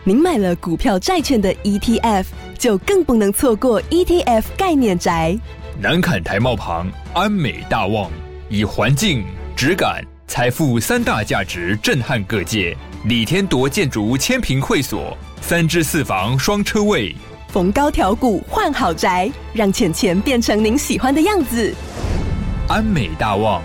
您买了股票债券的 ETF， 就更不能错过 ETF 概念宅。 南崁台贸旁安美大旺，以环境、质感、财富三大价值震撼各界。李天铎建筑千坪会所，3至4房双车位， 逢高调股换好宅，让钱钱变成您喜欢的样子。 安美大旺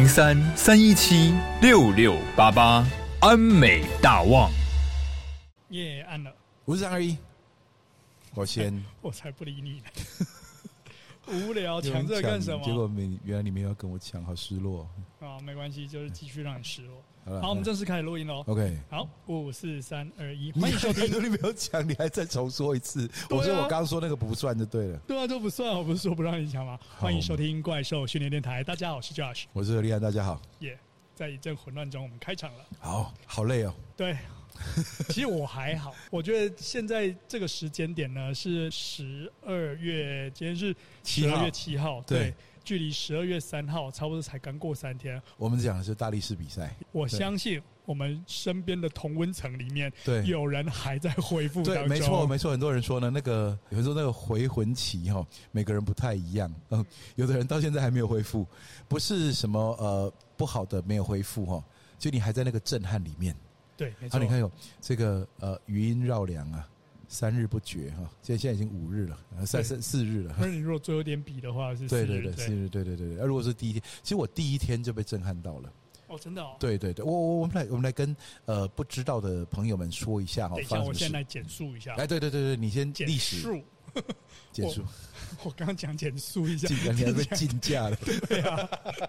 03-317-6688，安美大旺。 耶，按了。 我是321，我先。 我才不理你呢。无聊，抢这干什么？ 结果原来你没有跟我抢，好失落啊！没关系，就是继续让你失落。 好， 我们正式开始录音喽。 OK， 好，5、4、3、2、1，欢迎收听。 你没有抢，你还再重说一次。我说我刚刚说那个不算就对了。 对啊，都不算，我不是说不让你抢吗？欢迎收听怪兽训练电台。大家好，我是 Josh， 我是何立安，大家好。 耶，在一阵混乱中，我们开场了。 好累哦。 对。其实我还好，我觉得现在这个时间点呢是12月，今天是12月7号，对，距离12月3号差不多才刚过3天。我们讲的是大力士比赛， 我相信我们身边的同温层里面，对，有人还在恢复当中。 对，没错，很多人说呢，有人说那个回魂期哈，每个人不太一样，有的人到现在还没有恢复，不是什么不好的没有恢复哈，就你还在那个震撼里面。 对，没错。 你看有这个余音绕梁啊，3日不绝哈，现在已经5日了，4日了。 那你如果最后点比的话是4日， 对，4日，对。如果是第一天，其实我第一天就被震撼到了。 哦，真的哦。对， 我们来跟不知道的朋友们说一下哈。 等一下，我先来简述一下。 哎，对，你先历史简述。 我刚刚讲简述一下， 你还被禁驾了。 对啊。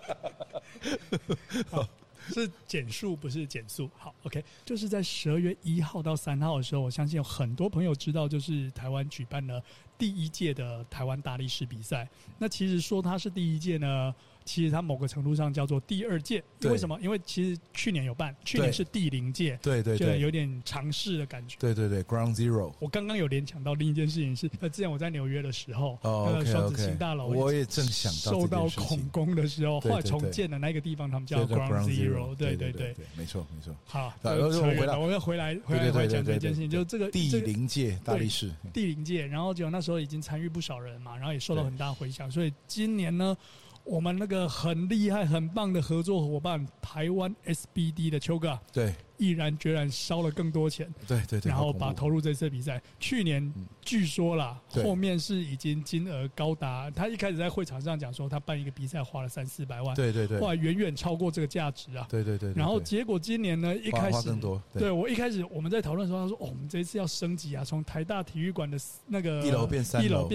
好。是减速不是减速。好 ，OK， 就是在12月1号到3号的时候，我相信有很多朋友知道，就是台湾举办了第1届的台湾大力士比赛。那其实说它是第1届呢，其实它某个程度上叫做第2届。为什么？因为其实去年有办，去年是第0届，对，就有点尝试的感觉。 对 ，Ground Zero。 我刚刚有联想到另一件事情是，之前我在纽约的时候，那个双子星大楼， 我也正想到受到恐攻的时候，后来重建的那个地方，他们叫 Ground Zero。对， 没错。 好，我要回来讲这件事情，就这个第0届大力士， 第0届，然后就那时候已经参与不少人嘛，然后也受到很大回响，所以今年呢，我们那个很厉害、很棒的合作伙伴台湾 SBD 的秋哥，对，毅然决然烧了更多钱，对，然后把投入这次比赛。去年据说啦，后面是已经金额高达，他一开始在会场上讲说，他办一个比赛花了300-400万，对，后来远远超过这个价值啊，对。然后结果今年呢，一开始花更多，对我一开始我们在讨论的时候，他说，我们这一次要升级啊，从台大体育馆的那个1楼变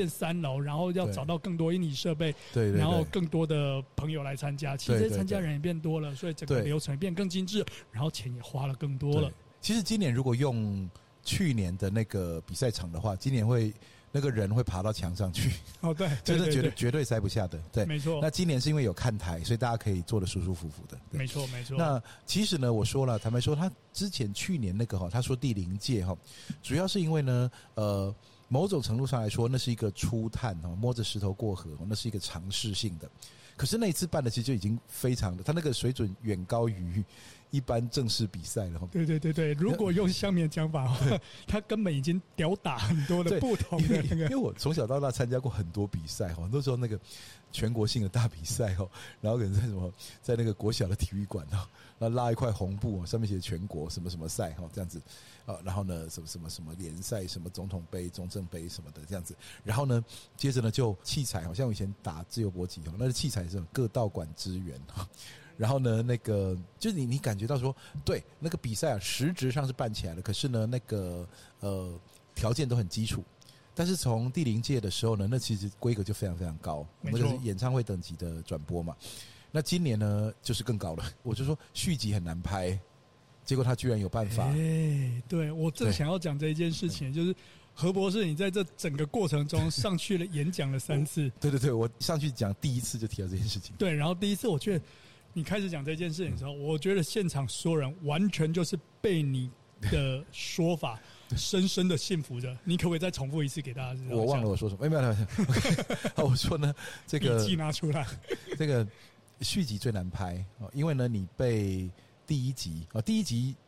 3楼，然后要找到更多硬体设备，对，然后更多的朋友来参加，其实参加人也变多了，所以整个流程也变更精致，然后钱也花了更多了。 其实今年如果用去年的那个比赛场的话，今年会那个人会爬到墙上去。 哦，对， 真的绝对塞不下的。对， 没错。 那今年是因为有看台，所以大家可以坐得舒舒服服的。 没错。 那其实呢，我说了，坦白说，他之前去年那个他说第0届主要是因为呢，某种程度上来说，那是一个初探摸着石头过河，那是一个尝试性的。可是那一次办的其实就已经非常的，他那个水准远高于一般正式比赛了。 对，如果用乡民的讲法，他根本已经吊打很多的不同的那个。 因为我从小到大参加过很多比赛，很多时候那个全国性的大比赛，然后可能在那个国小的体育馆，然后拉一块红布，上面写全国什么什么赛这样子，然后呢什么联赛，什么总统杯、中正杯什么的这样子，然后呢接着呢就器材，好像我以前打自由搏击，那个器材是各道馆支援。然后呢，那个就是你感觉到说，对那个比赛啊，实质上是办起来了，可是呢，那个条件都很基础。但是从第0届的时候呢，那其实规格就非常非常高，那个是演唱会等级的转播嘛。那今年呢，就是更高了。我就说续集很难拍，结果他居然有办法。 对我正想要讲这一件事情，就是何博士，你在这整个过程中上去了演讲了3次。 对，我上去讲第1次就提到这件事情。 对，然后第1次我觉得。你开始讲这件事情的时候，我觉得现场所有人完全就是被你的说法深深的信服着。你可不可以再重复一次给大家知道？ 我忘了我说什么，没有。我说呢，这个笔记拿出来。 这个续集最难拍，因为呢，你被第一集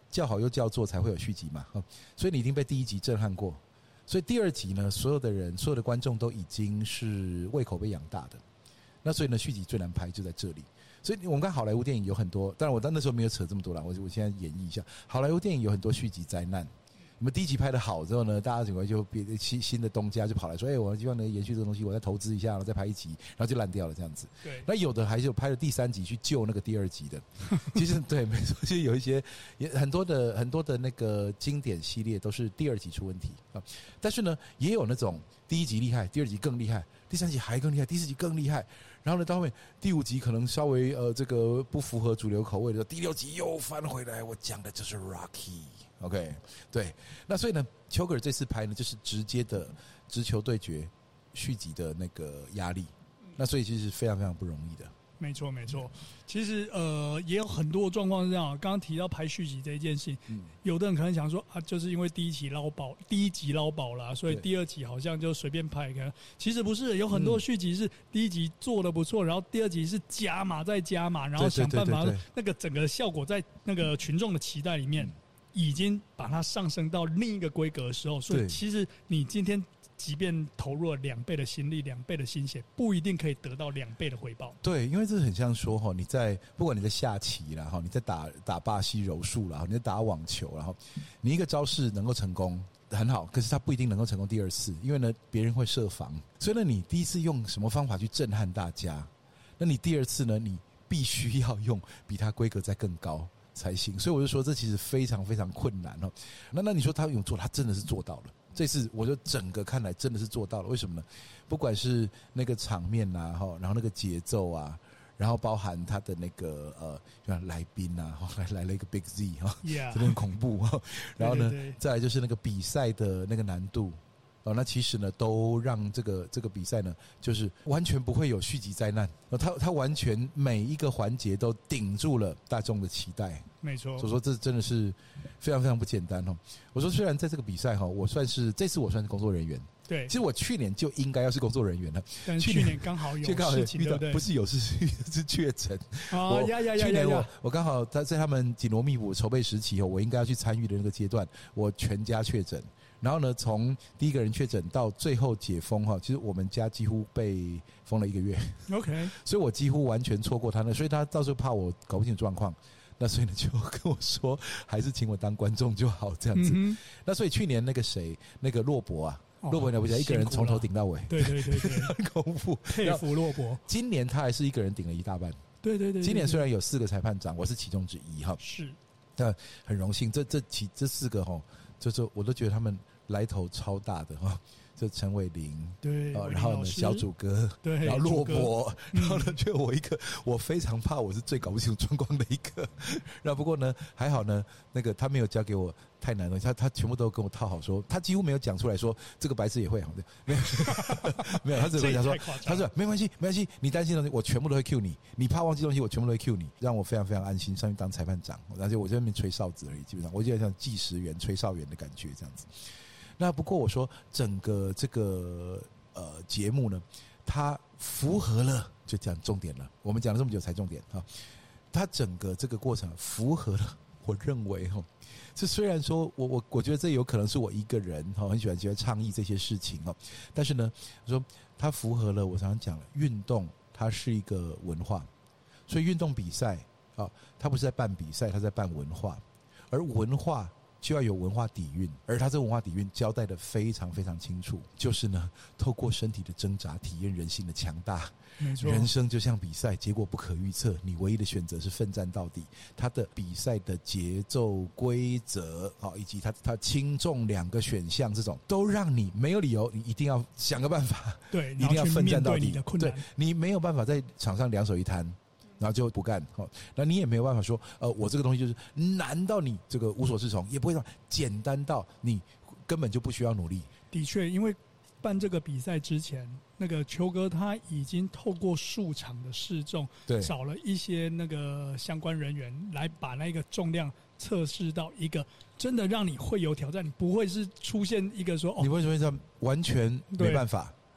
叫好又叫座才会有续集嘛，所以你一定被第一集震撼过，所以第二集呢，所有的人所有的观众都已经是胃口被养大的，那所以呢续集最难拍就在这里。所以我们看好莱坞电影有很多，当然我那时候没有扯这么多啦，我现在演绎一下，好莱坞电影有很多续集灾难。我们第一集拍的好之后呢，大家整个就新的东家就跑来说，我希望能延续这个东西，我再投资一下，然后再拍一集，然后就烂掉了这样子。 对， 那有的还是有拍了第3集去救那个第2集的。其实对，没错，其实有一些很多的那个经典系列都是第2集出问题啊。但是呢，也有那种第1集厉害，第2集更厉害，第3集还更厉害，第4集更厉害。然后呢，到后面第5集可能稍微这个不符合主流口味的，第6集又翻回来。我讲的就是 Rocky。OK， 对，那所以呢，丘格尔这次拍呢，就是直接的直球对决续集的那个压力，那所以其实是非常非常不容易的。 没错，没错。其实也有很多状况是这样。刚刚提到拍续集这一件事情，有的人可能想说啊，就是因为第一集捞饱了，所以第2集好像就随便拍。其实不是，有很多续集是第1集做得不错，然后第2集是加码再加码，然后想办法那个整个效果在那个群众的期待里面，已经把它上升到另一个规格的时候，所以其实你今天即便投入了2倍的心力、2倍的心血，不一定可以得到2倍的回报。 对，因为这很像说哈，不管你在下棋啦，哈，你在打巴西柔术啦，你在打网球，然后你一个招式能够成功很好，可是它不一定能够成功第2次，因为呢别人会设防，所以呢你第1次用什么方法去震撼大家，那你第2次呢你必须要用比它规格再更高才行，所以我就说这其实非常非常困难哦。那你说他有做，他真的是做到了。这次我就整个看来真的是做到了，为什么呢？不管是那个场面啊，然后那个节奏啊，然后包含他的那个像来宾啊，来了一个 Big Z 真的很恐怖然后呢，再来就是那个比赛的那个难度。那其实呢，都让这个比赛呢，就是完全不会有续集灾难。他完全每一个环节都顶住了大众的期待。 没错， 所以说这真的是非常非常不简单哦。我说虽然在这个比赛这次我算是工作人员。 对，其实我去年就应该要是工作人员了， 但去年刚好有事情，对不对？ 不是有事是确诊。 去年我刚好在他们紧锣密鼓筹备时期我应该要去参与的那个阶段，我全家确诊。然后呢，从第一个人确诊到最后解封其实我们家几乎被封了1个月。 OK， 所以我几乎完全错过他所以他到时候怕我搞不清楚状况，那所以呢就跟我说，还是请我当观众就好这样子。那所以去年那个洛伯啊。洛伯了不起，一个人从头顶到尾， 对， 很恐怖， 佩服洛伯。 今年他还是一个人顶了1大半， 对。 今年虽然有4个裁判长，我是其中之一是， 但很荣幸，这4个就是我都觉得他们来头超大的就陈伟霖， 对， 然后呢小主哥， 对， 然后洛伯，然后呢就我一个，我非常怕我是最搞不清楚状况的一个。然后不过呢还好呢，那个他没有交给我太难的东西，他全部都跟我套好说，他几乎没有讲出来说这个白痴也会好的，没有，他只会讲说，他说没关系，你担心的东西我全部都会 cue 你，你怕忘记东西我全部都会 cue 你，让我非常非常安心上去当裁判长，而且我在那边吹哨子而已，基本上我就像计时员、吹哨员的感觉这样子。那不过我说整个这个节目呢，它符合了，就讲重点了。我们讲了这么久才重点它整个这个过程符合了，我认为这虽然说我觉得这有可能是我一个人很喜欢倡议这些事情但是呢，我说它符合了我常常讲了，运动它是一个文化，所以运动比赛它不是在办比赛，它在办文化，而文化就要有文化底蕴，而他这个文化底蕴交代的非常非常清楚，就是呢，透过身体的挣扎体验人性的强大。 没错， 人生就像比赛，结果不可预测，你唯一的选择是奋战到底。他的比赛的节奏、规则以及他轻重2个选项，这种都让你没有理由，你一定要想个办法， 对， 一定要奋战到底。 对， 你没有办法在场上两手一摊。然后就不干那你也没有办法说我这个东西就是难到你这个无所适从，也不会说简单到你根本就不需要努力。 的确，因为办这个比赛之前，那个邱哥他已经透过数场的试重，找了一些那个相关人员来把那个重量测试到一个真的让你会有挑战，你不会是出现一个说你会说完全没办法。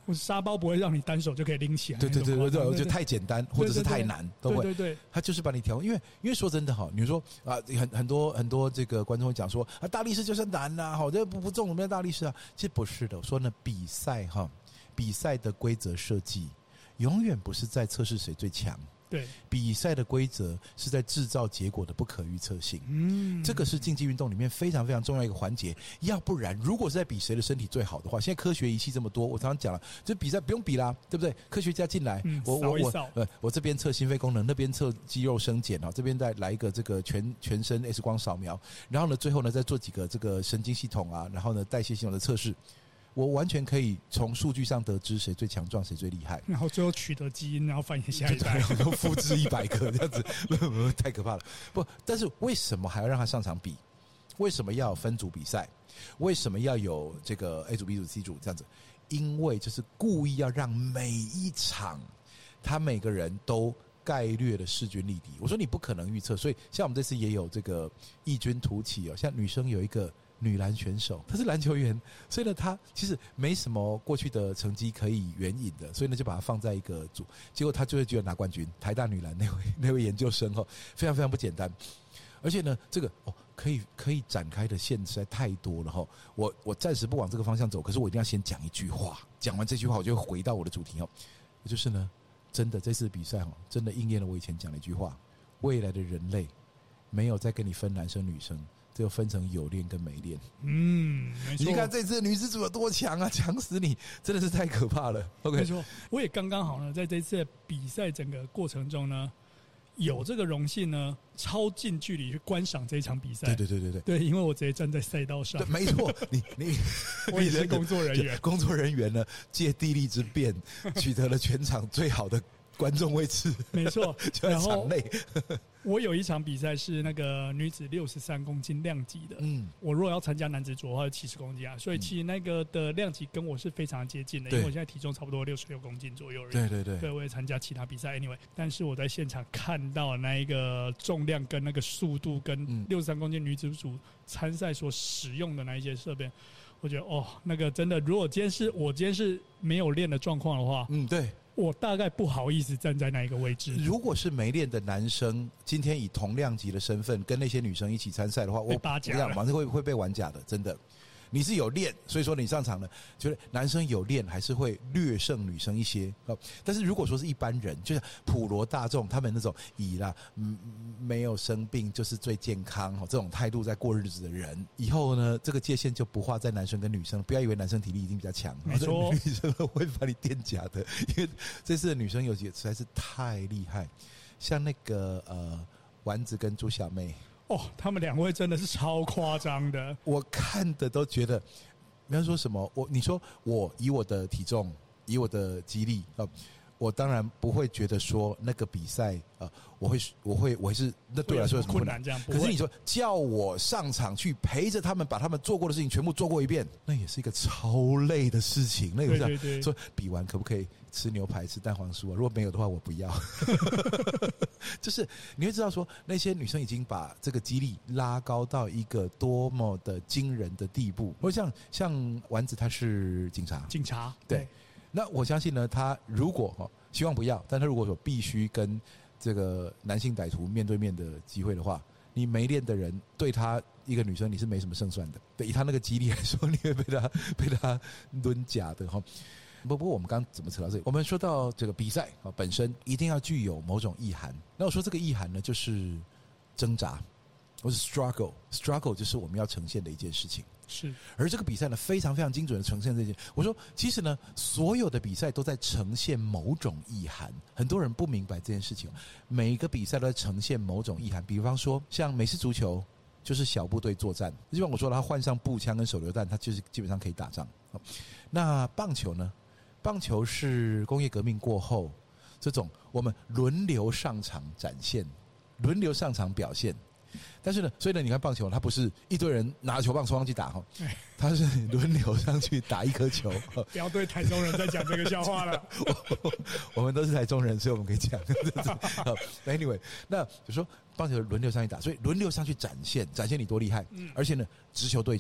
我沙包不会让你单手就可以拎起来。 对，我觉得太简单或者是太难都会。 对，他就是把你调，因为说真的哈，你说啊，很多这个观众会讲说啊，大力士就是难呐，好，这不中我们的大力士啊，其实不是的。我说呢，比赛的规则设计永远不是在测试谁最强。 对， 比赛的规则是在制造结果的不可预测性。这个是竞技运动里面非常非常重要一个环节。要不然，如果是在比谁的身体最好的话，现在科学仪器这么多，我常常讲了，这比赛不用比啦，对不对？科学家进来，我这边测心肺功能，那边测肌肉生减啊，这边再来一个这个全身 X 光扫描，然后呢，最后呢再做几个这个神经系统啊，然后呢代谢系统的测试。我完全可以从数据上得知谁最强壮，谁最厉害， 然后最后取得基因，然后繁衍下一代， 都复制100个这样子，太可怕了。不，但是为什么还要让他上场比？为什么要分组比赛？为什么要有这个 A 组、B 组、C 组这样子？因为就是故意要让每一场他每个人都概略的势均力敌。我说你不可能预测，所以像我们这次也有这个异军突起哦，像女生有一个女篮选手，她是篮球员，所以呢，她其实没什么过去的成绩可以援引的，所以呢，就把她放在一个组，结果她就会觉得拿冠军。台大女篮那位研究生哦，非常非常不简单，而且呢，这个可以展开的线实在太多了哈。我暂时不往这个方向走，可是我一定要先讲一句话，讲完这句话我就回到我的主题哦，也就是呢，真的这次比赛哦，真的应验了我以前讲的一句话：未来的人类没有再跟你分男生女生。只有分成有练跟没练。 没错。 你看这次女子组有多强啊，强死你，真的是太可怕了。OK， 没错。我也刚刚好呢，在这次比赛整个过程中呢，有这个荣幸呢，超近距离去观赏这一场比赛。 对， 因为我直接站在赛道上。 对，没错，你我也是工作人员。 工作人员呢，借地利之便，取得了全场最好的观众位置。 没错， 就在场内。 我有一场比赛是那个女子63公斤量级的，我如果要参加男子组的话，70公斤啊，所以其实那个的量级跟我是非常接近的，因为我现在体重差不多66公斤左右而已。对，我也参加其他比赛 ，anyway， 但是我在现场看到那一个重量跟那个速度跟63公斤女子组参赛所使用的那一些设备，我觉得那个真的，如果今天是没有练的状况的话，对。我大概不好意思站在那一个位置。 如果是没练的男生，今天以同量级的身份跟那些女生一起参赛的话，我马上会被玩假的，真的。你是有练，所以说你上场呢，觉得男生有练还是会略胜女生一些。但是如果说是一般人，就像普罗大众，他们那种以没有生病就是最健康这种态度在过日子的人，以后呢，这个界限就不划在男生跟女生。不要以为男生体力已经比较强， 没错， 女生会把你垫假的，因为这次的女生有几个实在是太厉害，像那个丸子跟朱小妹。 他们两位真的是超夸张的， 我看的都觉得，不要说什么，你说我以我的体重，以我的肌力我当然不会觉得说那个比赛我会是那对我来说有什么困难？ 这样， 可是你说叫我上场去陪着他们把他们做过的事情全部做过一遍，那也是一个超累的事情。那有这样说，比完可不可以吃牛排吃蛋黄酥啊？如果没有的话，我不要。就是你会知道说，那些女生已经把这个肌力拉高到一个多么的惊人的地步。或者像丸子，她是警察，对。那我相信呢，他如果希望不要，但他如果有必须跟这个男性歹徒面对面的机会的话，你没练的人对他一个女生你是没什么胜算的。对，以他那个肌力来说，你会被他抡假的哈。不过我们刚怎么扯到这里？我们说到这个比赛本身一定要具有某种意涵。那我说这个意涵呢，就是挣扎，或是 struggle 就是我们要呈现的一件事情。 是， 而这个比赛呢，非常非常精准的呈现这件。我说，其实呢，所有的比赛都在呈现某种意涵。很多人不明白这件事情，每一个比赛都在呈现某种意涵。比方说，像美式足球，就是小部队作战。就像我说了，他换上步枪跟手榴弹，他就是基本上可以打仗。那棒球呢？棒球是工业革命过后，这种我们轮流上场展现、轮流上场表现。但是呢，所以呢，你看棒球，它不是一堆人拿着球棒冲上去打哈，它是轮流上去打一颗球。 不要对台中人在讲这个笑话了。 我们都是台中人，所以我们可以讲。Anyway， 那就说棒球轮流上去打，所以轮流上去展现你多厉害。而且呢，直球对决，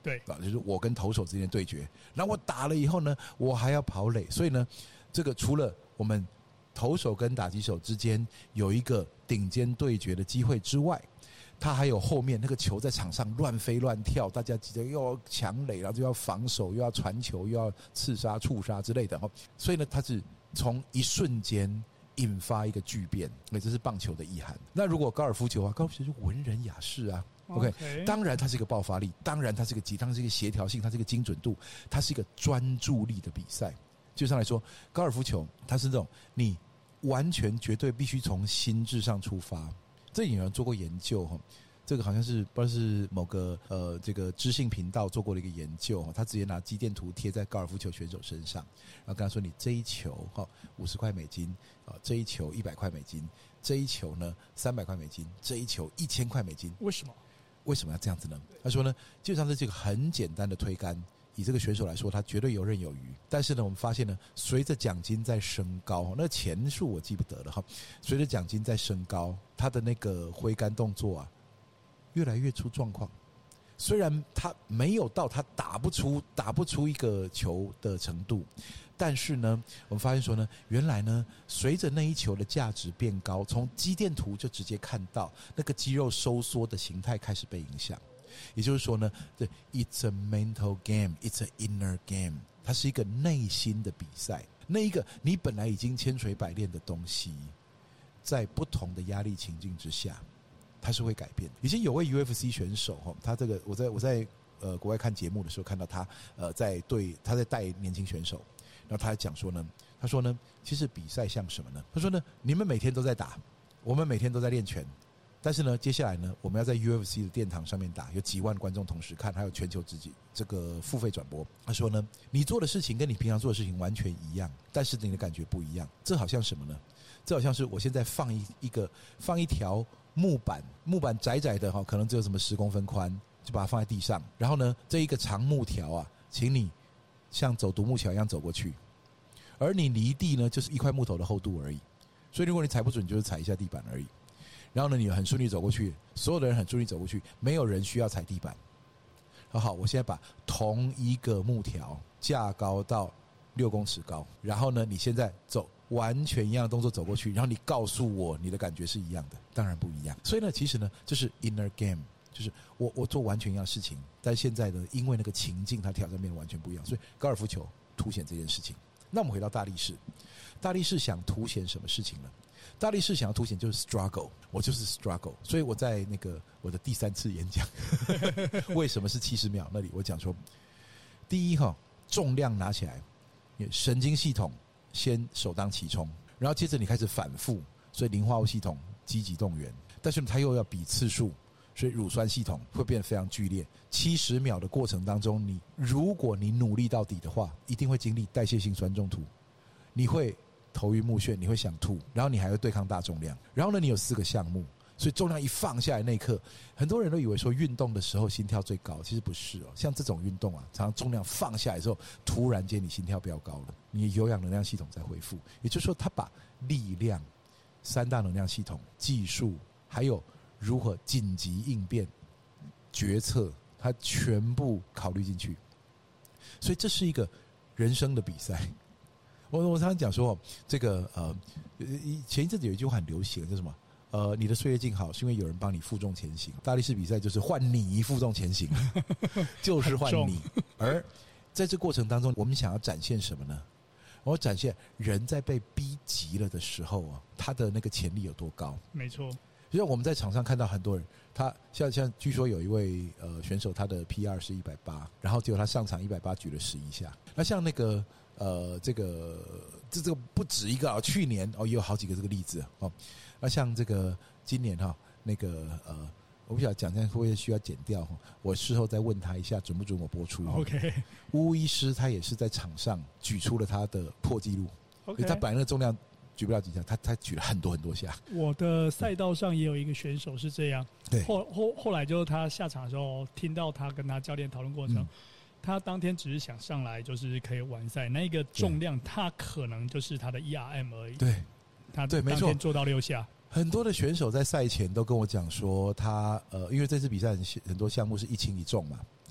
对啊，就是我跟投手之间的对决。然后我打了以后呢，我还要跑垒，所以呢，这个除了我们投手跟打击手之间有一个顶尖对决的机会之外，他还有后面那个球在场上乱飞乱跳，大家急着又要抢垒，然后就要防守，又要传球，又要刺杀、触杀之类的。所以呢，他是从一瞬间引发一个巨变，这是棒球的意涵。那如果高尔夫球啊，高尔夫球就文人雅士啊。OK， 当然它是一个爆发力，当然它是一个极，当然是一个协调性，它是一个精准度，它是一个专注力的比赛。就上来说，高尔夫球它是这种你完全绝对必须从心智上出发。这有人做过研究哈，这个好像是不知道是某个这个知性频道做过的一个研究，他直接拿肌电图贴在高尔夫球选手身上，然后跟他说：“你这一球50块美金啊，这一球100块美金，这一球呢300块美金，这一球1000块美金。” 为什么？ 为什么要这样子呢？他说呢，基本上这个很简单的推杆，以这个选手来说，他绝对游刃有余。但是呢，我们发现呢，随着奖金在升高，那钱数我记不得了哈。随着奖金在升高，他的那个挥杆动作啊，越来越出状况。虽然他没有到他打不出一个球的程度，但是呢，我们发现说呢，原来呢，随着那一球的价值变高，从肌电图就直接看到那个肌肉收缩的形态开始被影响。也就是说呢， it's a mental game, it's an inner game， 它是一个内心的比赛。那一个你本来已经千锤百炼的东西，在不同的压力情境之下，它是会改变。以前有位 UFC 选手，他这个我在国外看节目的时候看到他他在带年轻选手，然后他还讲说呢，他说呢，其实比赛像什么呢？他说呢，你们每天都在打，我们每天都在练拳。但是呢，接下来呢，我们要在 UFC 的殿堂上面打，有几万观众同时看，还有全球这个付费转播。他说呢，你做的事情跟你平常做的事情完全一样，但是你的感觉不一样。这好像什么呢？这好像是我现在放一条木板窄窄的可能只有什么10公分宽，就把它放在地上。然后呢，这一个长木条啊，请你像走独木桥一样走过去，而你离地呢，就是一块木头的厚度而已。所以如果你踩不准，你就是踩一下地板而已。然后呢，你很顺利走过去，所有的人很顺利走过去，没有人需要踩地板。好，我现在把同一个木条架高到6公尺高，然后呢，你现在走完全一样的动作走过去，然后你告诉我你的感觉是一样的，当然不一样。所以呢，其实呢，就是 inner game， 就是我做完全一样的事情，但现在呢，因为那个情境它挑战变得完全不一样，所以高尔夫球凸显这件事情。那我们回到大力士，大力士想凸显什么事情呢？大力士想要凸显就是 struggle， 我就是 struggle。所以我在那个我的第3次演讲为什么是70秒那里，我讲说，第一重量拿起来，神经系统先首当其冲，然后接着你开始反复，所以磷化物系统积极动员，但是它又要比次数，所以乳酸系统会变得非常剧烈。70秒的过程当中，如果你努力到底的话，一定会经历代谢性酸中毒，你会头晕目眩，你会想吐，然后你还会对抗大重量。然后呢，你有4个项目，所以重量一放下来那一刻，很多人都以为说运动的时候心跳最高，其实不是哦。像这种运动啊，常常重量放下来之后，突然间你心跳飙高了，你的有氧能量系统在恢复。也就是说，他把力量、3大能量系统、技术，还有如何紧急应变、决策，他全部考虑进去。所以这是一个人生的比赛。我常常讲说，这个前一阵子有一句话很流行，叫什么？你的岁月静好是因为有人帮你负重前行。大力士比赛就是换你负重前行，就是换你。而在这过程当中，我们想要展现什么呢？我展现人在被逼急了的时候啊，他的那个潜力有多高。 没错。 就像我们在场上看到很多人，他像据说有一位选手，他的 PR 是180，然后结果他上场180举了11下。那像那个这个不止一个去年也有好几个这个例子哦。那像这个今年那个我不晓得讲这样会不会需要剪掉，我事后再问他一下准不准我播出。 OK， 巫医师他也是在场上举出了他的破纪录， OK， 他本来那个重量举不了几下，他举了很多下。 我的赛道上也有一个选手是这样， 对， 后来就是他下场的时候，听到他跟他教练讨论过程。他当天只是想上来，就是可以完赛。那个重量，他可能就是他的 ERM 而已。 对， 他当天做到6下。 很多的选手在赛前都跟我讲说，他因为这次比赛很多项目是1轻1重嘛，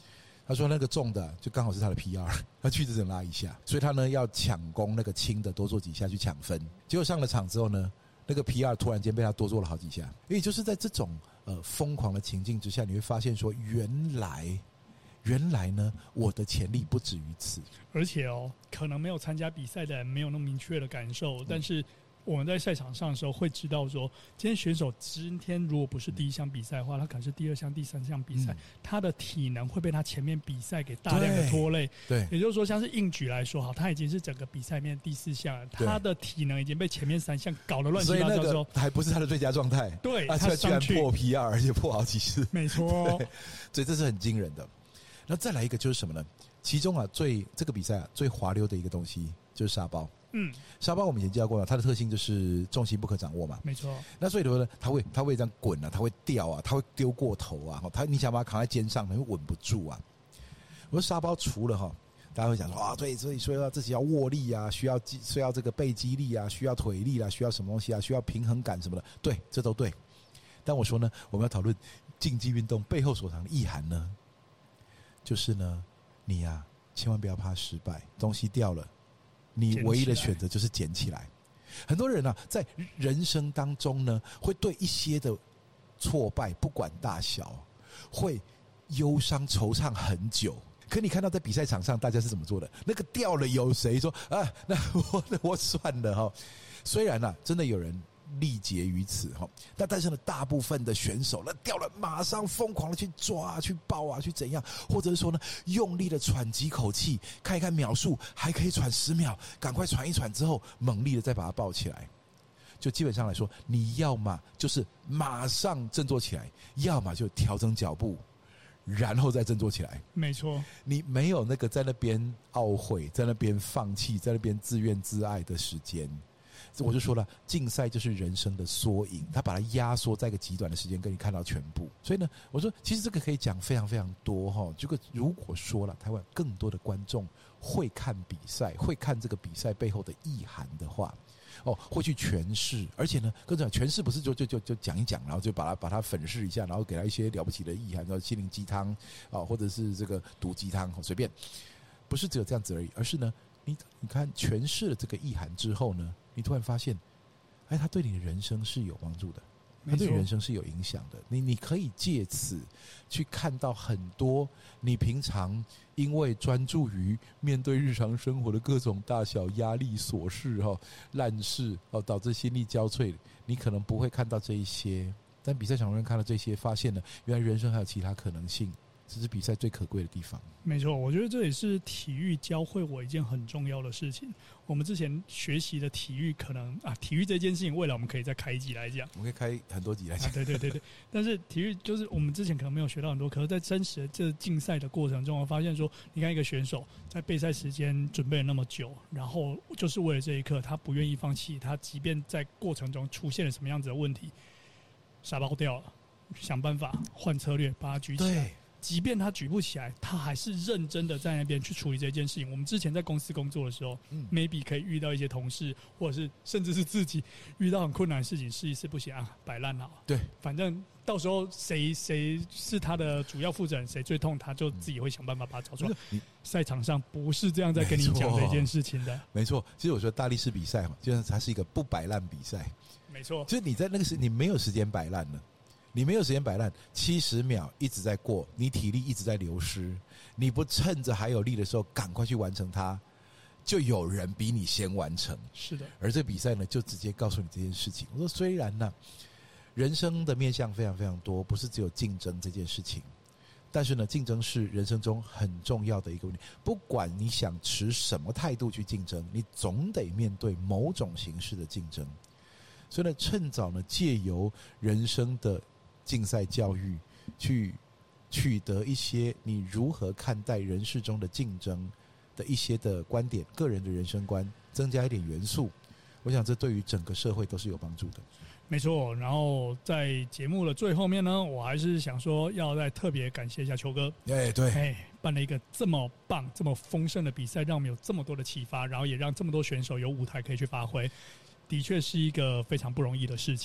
他说那个重的就刚好是他的 PR， 他去只能拉一下，所以他呢要抢攻那个轻的多做几下去抢分。结果上了场之后呢，那个 PR 突然间被他多做了好几下。也就是在这种疯狂的情境之下，你会发现说原来呢我的潜力不止于此。 而且可能没有参加比赛的人没有那么明确的感受，但是我们在赛场上的时候会知道说，今天选手今天如果不是第一项比赛的话，他可能是第二项、第三项比赛，他的体能会被他前面比赛给大量的拖累。 对， 也就是说，像是硬举来说，好，他已经是整个比赛里面第4项了，他的体能已经被前面3项搞得乱七八糟之后， 还不是他的最佳状态。 对， 他居然破 PR， 而且破好几次。 没错， 所以这是很惊人的。那再来一个就是什么呢？其中这个比赛最滑溜的一个东西就是沙包。沙包我们以前教过了，它的特性就是重心不可掌握嘛，没错。那所以呢，它会这样滚啊，它会掉啊，它会丢过头啊，你想把它扛在肩上，它会稳不住啊。我说沙包除了大家会讲说啊，对，所以说自己要握力啊，需要这个背肌力啊，需要腿力啊，需要什么东西啊，需要平衡感什么的，对，这都对。但我说呢，我们要讨论竞技运动背后所藏的意涵呢，就是呢，你千万不要怕失败，东西掉了。你唯一的选择就是捡起来。很多人在人生当中呢，会对一些的挫败不管大小，会忧伤惆怅很久。可你看到在比赛场上大家是怎么做的？那个掉了有谁说那我算了虽然真的有人力竭于此但是呢，大部分的选手那掉了马上疯狂的去抓去抱啊去怎样，或者是说呢用力的喘几口气，看一看秒数还可以喘10秒，赶快喘一喘之后猛力的再把它抱起来。就基本上来说，你要么就是马上振作起来，要么就调整脚步然后再振作起来。没错，你没有那个在那边懊悔，在那边放弃，在那边自怨自艾的时间。我就说了，竞赛就是人生的缩影，他把它压缩在一个极短的时间跟你看到全部。所以呢，我说其实这个可以讲非常非常多这个如果说了台湾更多的观众会看比赛，会看这个比赛背后的意涵的话会去诠释，而且呢，跟着诠释不是就讲一讲，然后就把它粉饰一下，然后给他一些了不起的意涵，然后心灵鸡汤或者是这个毒鸡汤随便，不是只有这样子而已，而是呢，你看诠释了这个意涵之后呢，你突然发现，它对你的人生是有帮助的，它对你人生是有影响的。你可以借此去看到很多你平常因为专注于面对日常生活的各种大小压力琐事烂事导致心力交瘁，你可能不会看到这一些，但比赛场上看到这些，发现了原来人生还有其他可能性，这是比赛最可贵的地方。没错，我觉得这也是体育教会我一件很重要的事情。我们之前学习的体育可能体育这件事情未来我们可以再开一集来讲，我们可以开很多集来讲对但是体育就是我们之前可能没有学到很多，可是在真实的这竞赛的过程中，我发现说，你看一个选手在备赛时间准备了那么久，然后就是为了这一刻他不愿意放弃，他即便在过程中出现了什么样子的问题，沙包掉了，想办法换策略把它举起来，即便他举不起来，他还是认真的在那边去处理这件事情。我们之前在公司工作的时候，maybe 可以遇到一些同事，或者是甚至是自己遇到很困难的事情，试一试不行摆烂好。对，反正到时候谁是他的主要负责人，谁最痛，他就自己会想办法把它找出来。赛场上不是这样在跟你讲这件事情的。没错，其实我说大力士比赛嘛，就是它是一个不摆烂比赛。没错，就是你在那个时，你没有时间摆烂了。你没有时间摆烂，70秒一直在过，你体力一直在流失，你不趁着还有力的时候赶快去完成它，就有人比你先完成。是的，而这比赛呢，就直接告诉你这件事情。我说，虽然呢，人生的面向非常非常多，不是只有竞争这件事情，但是呢，竞争是人生中很重要的一个问题。不管你想持什么态度去竞争，你总得面对某种形式的竞争。所以呢，趁早呢，借由人生的竞赛教育去取得一些你如何看待人世中的竞争的一些的观点，个人的人生观，增加一点元素，我想这对于整个社会都是有帮助的。没错，然后在节目的最后面呢，我还是想说要再特别感谢一下球哥。对，办了一个这么棒这么丰盛的比赛，让我们有这么多的启发，然后也让这么多选手有舞台可以去发挥，的确是一个非常不容易的事情。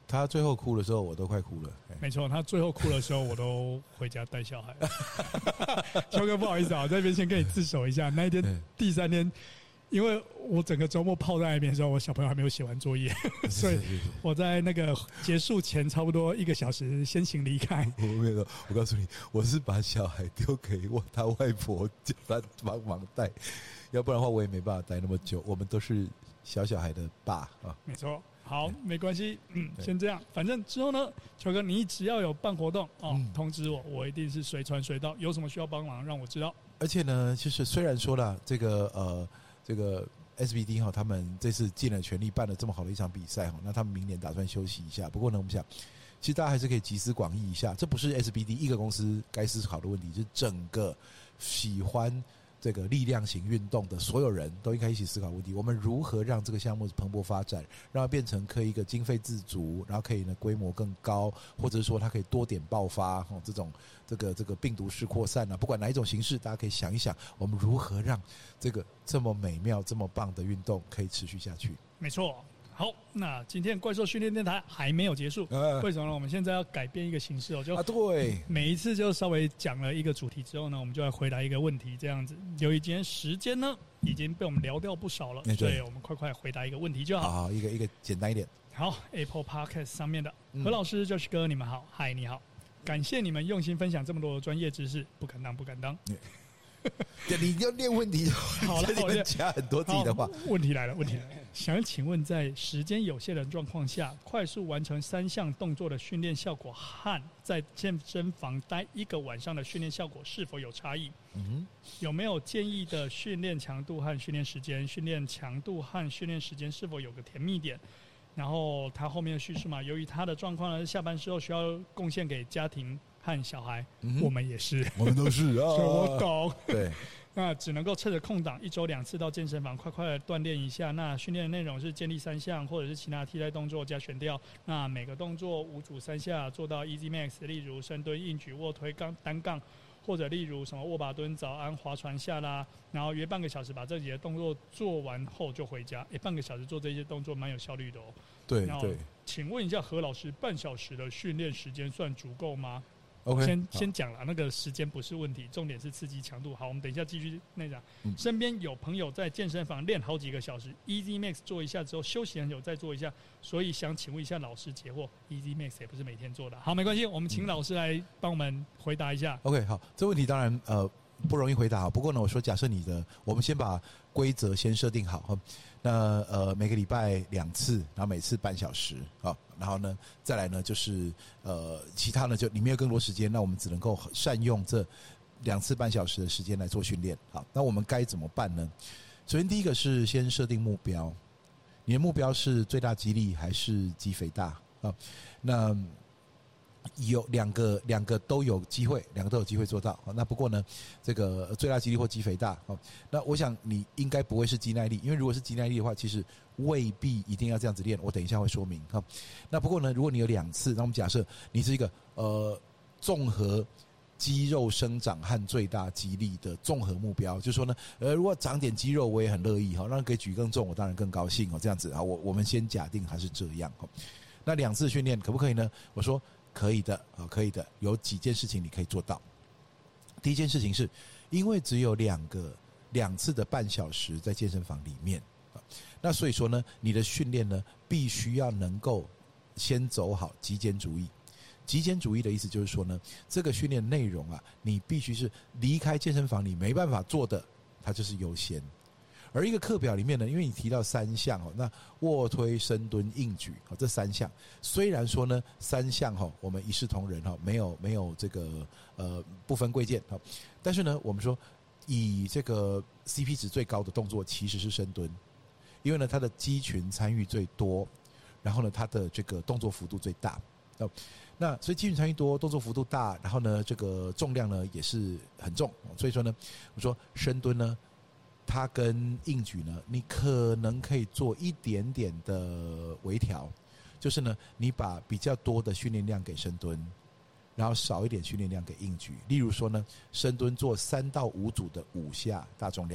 他最后哭的时候，我都快哭了。 没错，他最后哭的时候，我都回家带小孩了。秋哥，不好意思啊，在这边先跟你自首一下。那一天第3天，因为我整个周末泡在那边的时候，我小朋友还没有写完作业，所以我在那个结束前差不多1个小时先行离开。 我告诉你，我是把小孩丢给他外婆，叫他帮忙带，要不然的话我也没办法待那么久。我们都是小孩的爸啊。 没错。好，没关系，先这样。反正之后呢，球哥，你只要有办活动通知我，我一定是随传随到。有什么需要帮忙，让我知道。 而且呢，其实虽然说了这个SBD 他们这次尽了全力办了这么好的一场比赛那他们明年打算休息一下。不过呢，我们想，其实大家还是可以集思广益一下，这不是 SBD 一个公司该思考的问题，是整个喜欢这个力量型运动的所有人都应该一起思考问题，我们如何让这个项目蓬勃发展，让它变成可以一个经费自足，然后可以呢规模更高，或者是说它可以多点爆发这种这个病毒式扩散不管哪一种形式，大家可以想一想，我们如何让这个这么美妙这么棒的运动可以持续下去。 没错。好，那今天怪兽训练电台还没有结束，为什么呢？我们现在要改变一个形式就对， 每一次就稍微讲了一个主题之后呢，我们就来回答一个问题，这样子。由于今天时间呢已经被我们聊掉不少了，所以我们快回答一个问题就好。 好，一个简单一点。 好 ，Apple Podcast 上面的何老师、Josh 哥，你们好，嗨，你好，感谢你们用心分享这么多的专业知识，不敢当。 你要念问题好了， 加很多自己的话。 问题来了，想请问，在时间有限的状况下，快速完成3项动作的训练效果和在健身房待1个晚上的训练效果是否有差异？有没有建议的训练强度和训练时间？训练强度和训练时间是否有个甜蜜点？然后他后面的叙述嘛，由于他的状况呢，下班之后需要贡献给家庭和小孩，我们也是， 我们都是啊， 所以我懂。 对， 那只能够趁着空档1周2次到健身房快的锻炼一下。那训练的内容是建立3项或者是其他替代动作加悬吊。那每个动作5组3下做到 Easy Max， 例如深蹲、硬举、卧推、单杠，或者例如什么握把蹲、早安、划船下拉。然后约半个小时把这几个动作做完后就回家。半个小时做这些动作蛮有效率的哦。 对。 请问一下何老师，半小时的训练时间算足够吗 ？OK， 先讲了，那个时间不是问题，重点是刺激强度。好，我们等一下继续内讲。身边有朋友在健身房练好几个小时 ，Easy Max 做一下之后休息很久再做一下，所以想请问一下老师解惑 ，Easy Max 也不是每天做的。好，没关系，我们请老师来帮我们回答一下。 OK， 好，这问题当然不容易回答。不过呢，我说假设我们先把规则先设定好。那每个礼拜2次，然后每次半小时然后呢再来呢就是其他呢就里面有更多时间，那我们只能够善用这2次半小时的时间来做训练。好，那我们该怎么办呢？首先第一个是先设定目标，你的目标是最大肌力还是肌肥大那有两个都有机会做到。那不过呢，这个最大肌力或肌肥大，那我想你应该不会是肌耐力，因为如果是肌耐力的话，其实未必一定要这样子练。我等一下会说明。那不过呢，如果你有2次，那我们假设你是一个综合肌肉生长和最大肌力的综合目标，就是说呢，如果长点肌肉我也很乐意让人可以举更重，我当然更高兴这样子我们先假定它是这样。那2次训练可不可以呢？我说可以的，有几件事情你可以做到。第一件事情是，因为只有2次的半小时在健身房里面，那所以说呢，你的训练呢必须要能够先走好极简主义。极简主义的意思就是说呢，这个训练内容你必须是离开健身房你没办法做的，它就是优先。而一个课表里面呢，因为你提到3项那卧推、深蹲、硬举这3项，虽然说呢3项我们一视同仁没有这个不分贵贱但是呢我们说以这个 CP 值最高的动作其实是深蹲，因为呢它的肌群参与最多，然后呢它的这个动作幅度最大那所以肌群参与多，动作幅度大，然后呢这个重量呢也是很重，所以说呢我说深蹲呢它跟硬举呢，你可能可以做一点点的微调，就是呢，你把比较多的训练量给深蹲，然后少一点训练量给硬举。例如说呢，深蹲做3到5组的5下大重量，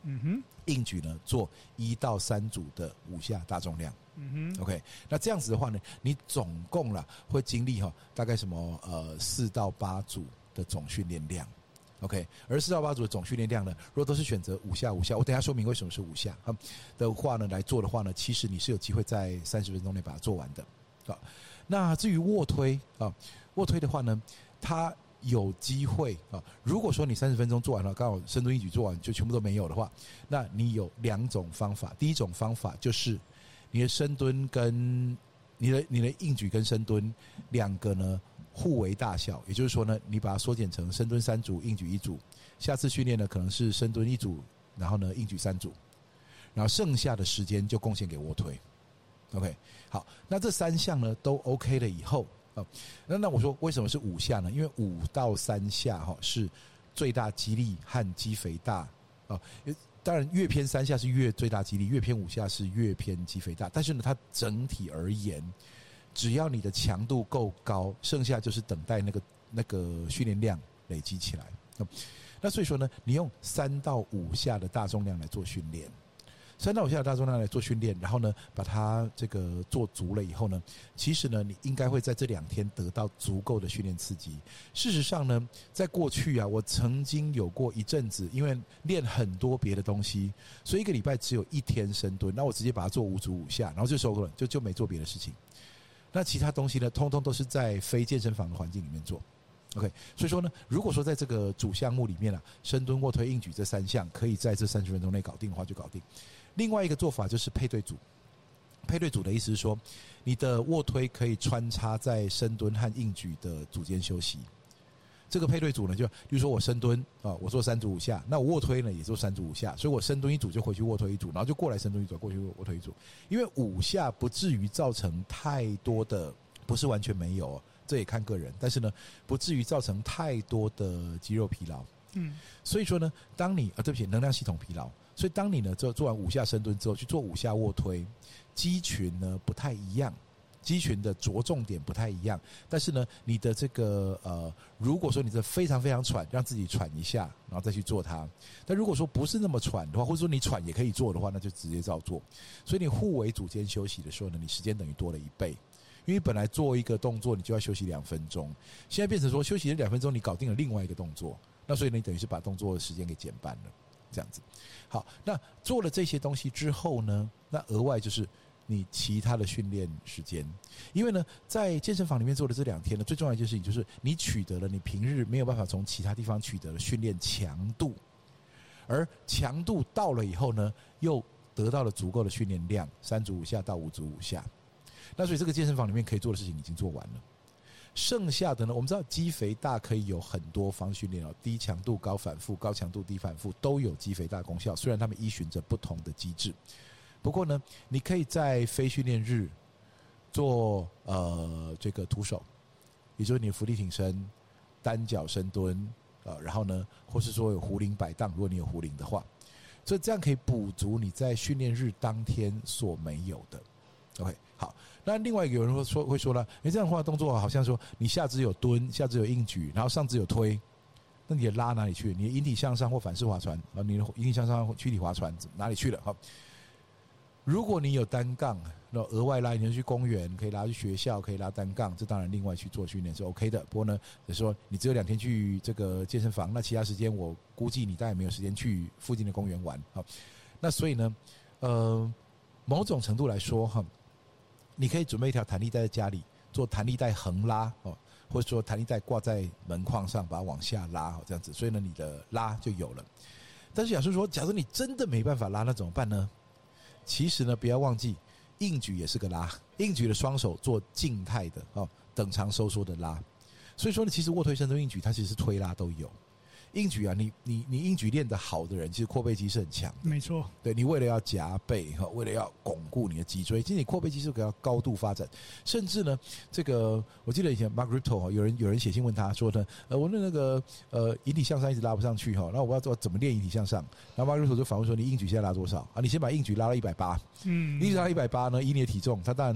硬举呢做1到3组的5下大重量。OK， 那这样子的话呢，你总共啦会经历大概什么4到8组的总训练量。OK， 而4到8组的总训练量呢，如果都是选择5下5下，我等一下说明为什么是5下的话呢，来做的话呢，其实你是有机会在30分钟内把它做完的。那至于卧推卧推的话呢，它有机会如果说你30分钟做完了，刚好深蹲硬举做完就全部都没有的话，那你有2种方法。第一种方法就是你的深蹲跟你的硬举跟深蹲2个呢互为大小，也就是说呢，你把它缩减成深蹲3组，硬举1组。下次训练呢可能是深蹲1组，然后呢硬举3组，然后剩下的时间就贡献给卧推。OK， 好，那这3项呢都 OK 了以后那我说为什么是5下呢？因为5到3下是最大肌力和肌肥大当然越偏3下是越最大肌力，越偏5下是越偏肌肥大。但是呢，它整体而言，只要你的强度够高，剩下就是等待那个训练量累积起来。那所以说呢，你用3到5下的大重量来做训练。3到5下的大重量来做训练，然后呢，把它这个做足了以后呢，其实呢，你应该会在这2天得到足够的训练刺激。事实上呢，在过去我曾经有过一阵子，因为练很多别的东西，所以1个礼拜只有1天深蹲，那我直接把它做5组5下，然后就收了，就没做别的事情。那其他东西呢，通通都是在非健身房的环境里面做。OK， 所以说呢，如果说在这个主项目里面深蹲、卧推、硬举这3项可以在这30分钟内搞定的话，就搞定。另外一个做法就是配对组。配对组的意思是说，你的卧推可以穿插在深蹲和硬举的组间休息。这个配对组呢，就比如说我深蹲我做3组5下，那我卧推呢也做3组5下，所以我深蹲1组就回去卧推1组，然后就过来深蹲1组，过去卧推1组。因为5下不至于造成太多的，不是完全没有这也看个人，但是呢，不至于造成太多的肌肉疲劳。所以说呢，当你对不起，能量系统疲劳。所以当你呢做完5下深蹲之后，去做5下卧推，肌群呢不太一样，肌群的着重点不太一样。但是呢，你的这个如果说你这非常非常喘，让自己喘一下，然后再去做它。但如果说不是那么喘的话，或者说你喘也可以做的话，那就直接照做。所以你互为组间休息的时候呢，你时间等于多了1倍。因为本来做一个动作你就要休息2分钟，现在变成说休息了2分钟，你搞定了另外一个动作，那所以你等于是把动作的时间给减半了，这样子。好，那做了这些东西之后呢，那额外就是你其他的训练时间。因为呢，在健身房里面做的这2天呢，最重要的一件事情就是你取得了你平日没有办法从其他地方取得的训练强度，而强度到了以后呢，又得到了足够的训练量，3组5下到5组5下。那所以这个健身房里面可以做的事情已经做完了。剩下的呢，我们知道肌肥大可以有很多方式训练低强度高反复、高强度低反复都有肌肥大功效，虽然他们依循着不同的机制。不过呢，你可以在非训练日做这个徒手，也就是你的伏地挺身、单脚深蹲然后呢，或是说有壶铃摆荡，如果你有壶铃的话，所以这样可以补足你在训练日当天所没有的。OK， 好，那另外有人会说了，这样的话动作好像说你下肢有蹲，下肢有硬举，然后上肢有推，那你的拉哪里去？你的引体向上或反式划船你的引体向上或躯体划船哪里去了？好，如果你有单杠，那额外拉，你就去公园，可以拉去学校，可以拉单杠，这当然另外去做训练是 OK 的。不过呢，就是说你只有2天去这个健身房，那其他时间我估计你大概没有时间去附近的公园玩。好，那所以呢，某种程度来说你可以准备一条弹力带在家里，做弹力带横拉或者说弹力带挂在门框上，把它往下拉这样子，所以呢你的拉就有了。但是假如你真的没办法拉，那怎么办呢？其实呢，不要忘记硬举也是个拉，硬举的双手做静态的等长收缩的拉。所以说呢，其实卧推、深蹲、硬举它其实是推拉都有。硬举你硬举练得好的人，其实阔背肌是很强的。 没错， 对，你为了要夹背为了要巩固你的脊椎，其实你阔背肌是给它高度发展。甚至呢，这个我记得以前 Mark Rippetoe 有人写信问他说呢，我那个引体向上一直拉不上去然后我要怎么练引体向上？然后 Mark Rippetoe 就反问说，你硬举现在拉多少啊？你先把硬举拉到180，硬举拉到180呢，以你的体重，它当然那个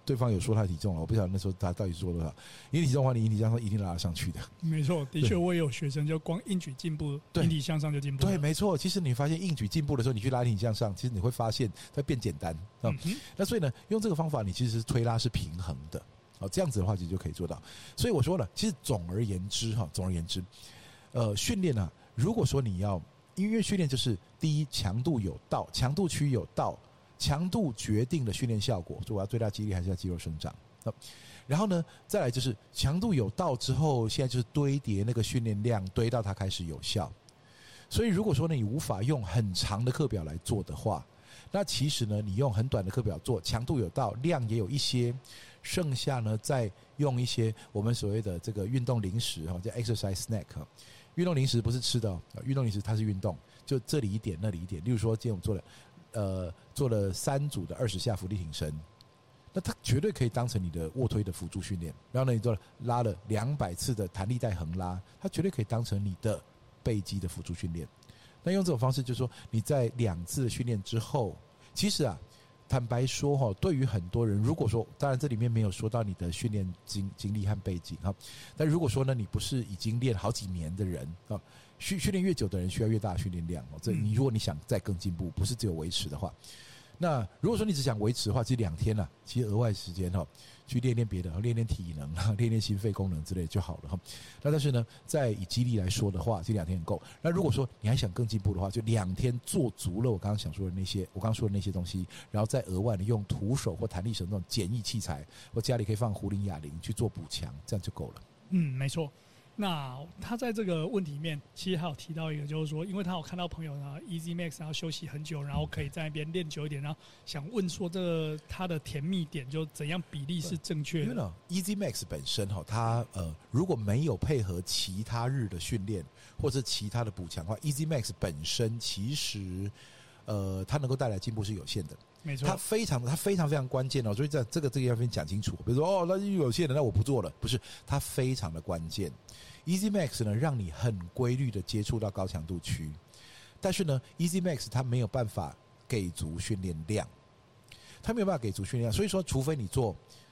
对方有说他的体重了，我不晓得那时候他到底说多少。引体重的话，你引体向上一定拉得上去的。 没错，的确我也有学生就光硬举进步，引体向上就进步了。 对，没错。其实你发现硬举进步的时候，你去拉引体向上，其实你会发现它变简单。那所以呢，用这个方法，你其实推拉是平衡的。这样子的话，其实就可以做到。所以我说了，其实总而言之，训练啊，如果说你要，因为训练就是第一强度有到，强度区有到。强度决定了训练效果，说我要最大肌力还是要肌肉生长。然后呢，再来就是强度有到之后，现在就是堆叠那个训练量，堆到它开始有效。所以如果说呢，你无法用很长的课表来做的话，那其实呢，你用很短的课表做，强度有到，量也有一些，剩下呢再用一些我们所谓的这个运动零食叫 exercise snack。运动零食不是吃的运动零食它是运动，就这里一点那里一点。例如说，今天我们做了3组的20下伏地挺身，那它绝对可以当成你的卧推的辅助训练。然后呢，你拉了200次的弹力带横拉，它绝对可以当成你的背肌的辅助训练。那用这种方式，就是说你在2次的训练之后，其实啊，坦白说对于很多人，如果说当然这里面没有说到你的训练经历和背景但如果说呢，你不是已经练好几年的人训练越久的人需要越大的训练量这你如果你想再更进步，不是只有维持的话，那如果说你只想维持的话，其实2天啊，其实额外时间去练练别的，练练体能，练练心肺功能之类就好了那但是呢，在以肌力来说的话，其实2天很够。那如果说你还想更进步的话，就2天做足了我刚刚说的那些东西，然后再额外的用徒手或弹力绳那种简易器材，或家里可以放壶铃哑铃去做补强，这样就够了。 没错。那他在这个问题里面，其实还有提到一个，就是说，因为他有看到朋友呢 Easy Max 然后休息很久，然后可以在那边练久一点，然后想问说他的甜蜜点就怎样比例是正确的？ 因为呢 Easy Max 本身它如果没有配合其他日的训练或者其他的补强的话 ，Easy Max 本身其实它能够带来进步是有限的。 没错， 它非常非常关键所以这个要先讲清楚。比如说那有限的，那我不做了，不是，它非常的关键。Easy Max 呢，让你很规律的接触到高强度区，但是呢 ，Easy Max 它没有办法给足训练量，所以说，除非你做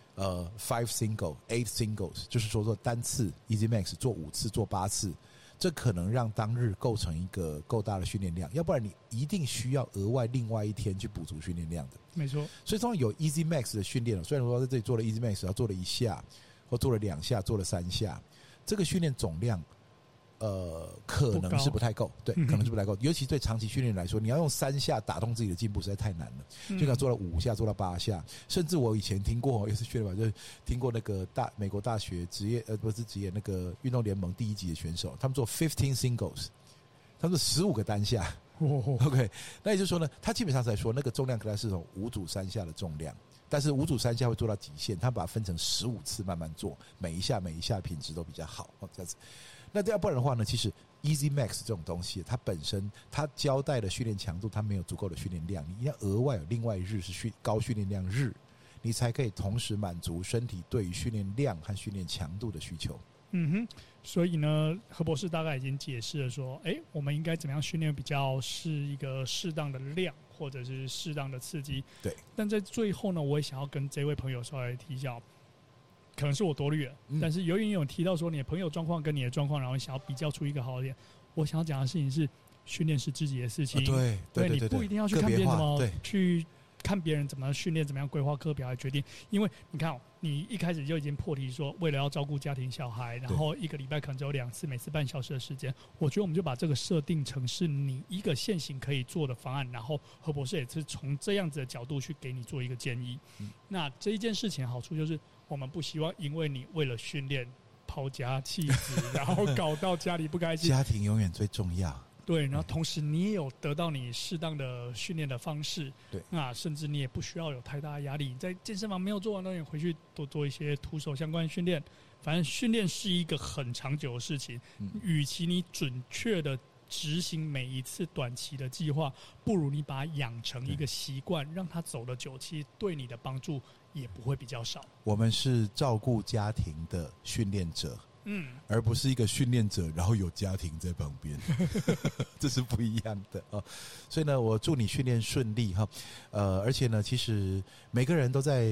5 single 8 singles， 就是说单次 Easy Max 做5次做8次。这可能让当日构成一个够大的训练量，要不然你一定需要额外另外一天去补足训练量的。 没错， 所以通常有 Easy Max 的训练，虽然说在这里做了 Easy Max， 然后做了1下，或做了2下，做了3下，这个训练总量可能是不太够，对，可能是不太够。尤其对长期训练来说，你要用3下打动自己的进步实在太难了。就要做了5下，做到8下，甚至我以前听过，也是训练吧，就是听过那个美国大学职业不是职业那个运动联盟第1级的选手，他们做15 singles， 他们做15个单下。OK， 那也就是说呢，他基本上来说，那个重量可能是从5组3下的重量。但是5组3下会做到极限，他把它分成15次慢慢做，每一下品质都比较好这样子。那要不然的话呢，其实 Easy Max 这种东西，它本身它交代的训练强度，它没有足够的训练量，你要额外有另外一日是高训练量日，你才可以同时满足身体对于训练量和训练强度的需求。 所以呢，何博士大概已经解释了说，我们应该怎么样训练比较是一个适当的量，或者是适当的刺激。 对。 但在最后呢，我也想要跟这位朋友稍微提一下，可能是我多虑了，但是由于你有提到说你的朋友状况跟你的状况，然后想要比较出一个好点，我想要讲的事情是，训练是自己的事情。 对， 你不一定要去看别人怎么去看别人怎么训练，怎么样规划课表来决定。因为你看你一开始就已经破题说，为了要照顾家庭小孩，然后1个礼拜可能只有2次，每次半小时的时间。我觉得我们就把这个设定成是你一个现行可以做的方案，然后何博士也是从这样子的角度去给你做一个建议。那这一件事情的好处就是，我们不希望因为你为了训练抛家弃子，然后搞到家里不开心。 家庭永远最重要。 对，然后同时你也有得到你适当的训练的方式， 对， 那甚至你也不需要有太大的压力。你在健身房没有做完的，你回去多做一些徒手相关的训练。反正训练是一个很长久的事情，与其你准确的执行每一次短期的计划，不如你把它养成一个习惯，让它走得久，其实对你的帮助也不会比较少。我们是照顾家庭的训练者。而不是一个训练者，然后有家庭在旁边，这是不一样的所以呢，我祝你训练顺利而且呢，其实每个人都在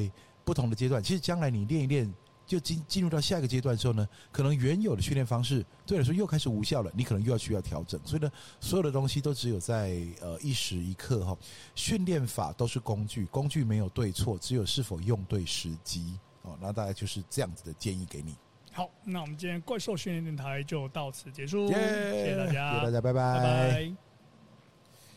不同的阶段，其实将来你练一练，就进入到下一个阶段的时候呢，可能原有的训练方式对你来说又开始无效了，你可能又要需要调整。所以呢，所有的东西都只有在一时一刻哈。训练法都是工具，工具没有对错，只有是否用对时机哦。那大概就是这样子的建议给你。 好，那我们今天怪兽训练电台就到此结束，谢谢大家， 谢谢大家，拜拜。 拜拜。